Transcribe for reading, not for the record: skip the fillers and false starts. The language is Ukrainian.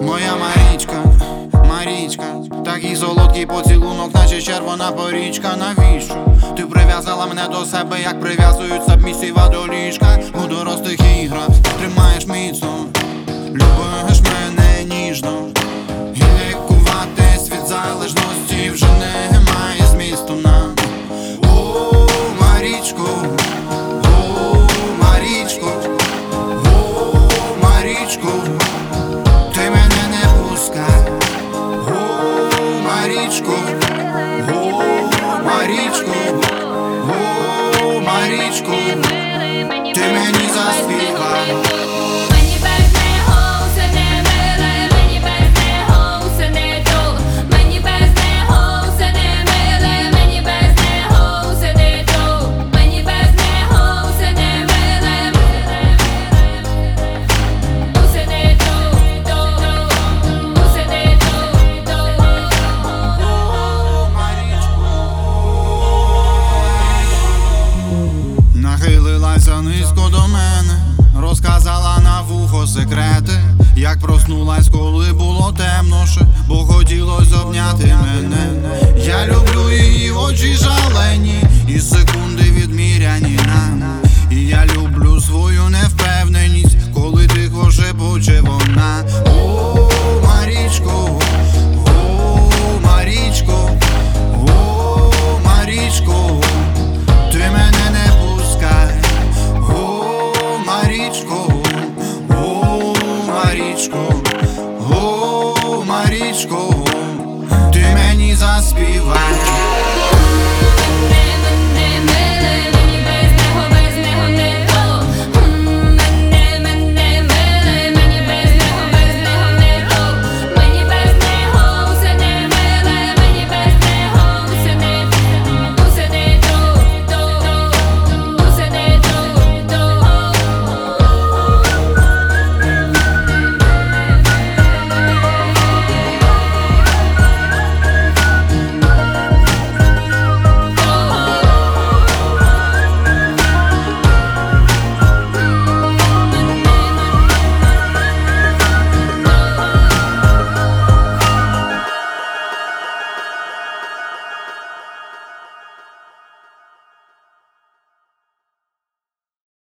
Моя Марічка, Марічка, такий солодкий поцілунок, наче червона порічка. Навіщо? Ти прив'язала мене до себе, як прив'язують сабмісіва до ліжка. У дорослих іграх тримаєш міцно, любиш мене ніжно. І лікуватись від залежності вже немає змісту нам. О, Марічко, о, Марічко, о, Марічко, ти мене не пускай. О, Марічко, о, Марічко, о, Марічко, ти мені заспівай. Нахилилася низько до мене, розказала на вухо секрети, як проснулась, коли було темноше, бо хотілось обняти мене. Я люблю її очі жалені, і секунди відміряні нам. І я люблю свою невпевненість, коли тихо шепоче вона. О, Марічко, о, Марічко, о, Марічко, ти мене не пускай. О, Марічко, о, Марічко, о, Марічко, ти мені заспівай.